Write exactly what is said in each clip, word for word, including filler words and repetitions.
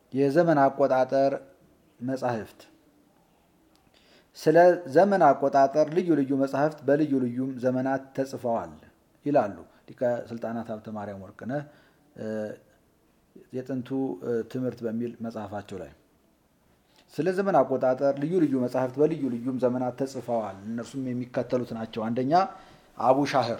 የዘመን አቆጣጠር መጻሕፍት ስለ ዘመን አቆጣጠር ልዩ ልዩ መጻሕፍት በልዩ ልዩ ዘመናት ተጽፈዋል ይላሉ ሊቀ ስልጣናት ሀብተ ማርያም ወርቅነህ የጥንቱ ትምህርት በሚል መጽሐፋቸው ላይ። ስለ ዘመን አቆጣጠር ልዩ ልዩ መጻሕፍት በልዩ ልዩ ዘመናት ተጽፈዋል። እነርሱም የሚከተሉት ናቸው። አንደኛ አቡ ሻህር።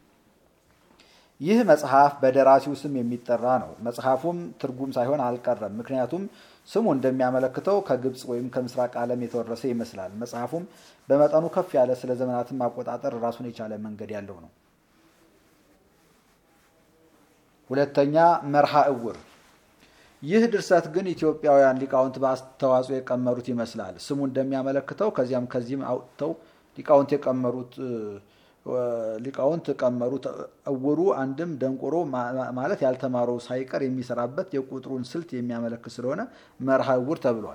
ይህ መጽሐፍ በደራሲው ስም የሚጠራ ነው። መጽሐፉም ትርጉም ሳይሆን አልቀረም። ምክንያቱም ስሙ እንደሚያመለክተው ከግብፅ ወይም ከምስራቅ ዓለም የተወረሰ ይመስላል። መጽሐፉም በመጠኑ ከፍ ያለ ስለ ዘመናትም አቆጣጠር ራሱን የቻለ መንገድ ያለው ነው። ሁለተኛ መርሃ እውር። ይህ ድርሰት ግን ኢትዮጵያውያን ሊቃውንት በአስተዋጽኦ የቀመሩት ይመስላል። ስሙ እንደሚያመለክተው ከዚያም ከዚህም አውጥተው ሊቃውንት የቀመሩት ሊቃውንት ቀመሩት። እውሩ አንድም ደንቆሮ ማለት ያልተማረው ሳይቀር የሚሰራበት የቁጥሩን ስልት የሚያመለክት ስለሆነ መርሃ እውር ተብሏል።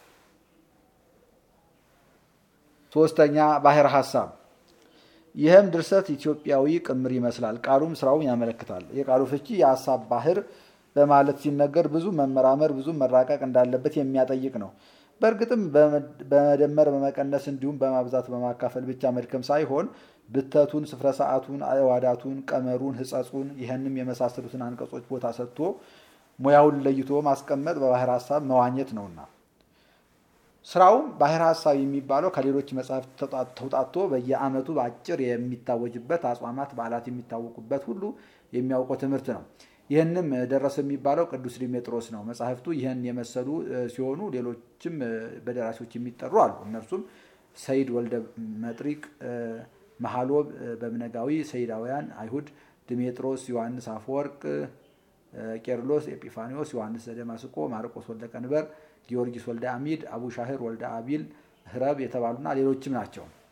ሶስተኛ ባህር ሐሳብ። ይህም ድርሰት ኢትዮጵያዊ ቅምር ይመስላል። ቃሉም ስራውን ያመለክታል። የቃሉ ፍቺ የሐሳብ ባህር በማለት ሲነገር ብዙ መመራመር ብዙ መራቀቅ እንዳለበት የሚያጠይቅ ነው። በእርግጥም በመደመር በመቀነስ እንዲሁም በማብዛት በማካፈል ብቻ መድከም ሳይሆን ብተቱን፣ ስፍረ ሰዓቱን፣ አዕዋዳቱን፣ ቀመሩን፣ ሕጸጹን ይህንም የመሳሰሉትን አንቀጾች ቦታ ሰጥቶ ሙያውን ለይቶ ማስቀመጥ በባህር ሐሳብ መዋኘት ነውና። ስራውም ባህር ሐሳብ የሚባለው ከሌሎች መጽሐፍት ተውጣቶ በየዓመቱ በአጭር የሚታወጅበት አጽዋማት በዓላት የሚታወቁበት ሁሉ የሚያውቀው ትምህርት ነው። ይህንም ደረሰ የሚባለው ቅዱስ ዲሜጥሮስ ነው። መጽሐፍቱ ይህን የመሰሉ ሲሆኑ ሌሎችም በደራሲዎች የሚጠሩ አሉ። እነርሱም ሰይድ ወልደ መጥሪቅ፣ መሐሎብ በምነጋዊ፣ ሰይዳውያን አይሁድ፣ ዲሜጥሮስ፣ ዮሐንስ አፈወርቅ፣ ቄርሎስ፣ ኤጲፋኒዎስ፣ ዮሐንስ ዘደማስቆ፣ ማርቆስ ወልደ ቀንበር፣ ጊዮርጊስ ወልደ አሚድ፣ አቡ ሻህር ወልደ አቢል ህረብ የተባሉና ሌሎችም ናቸው።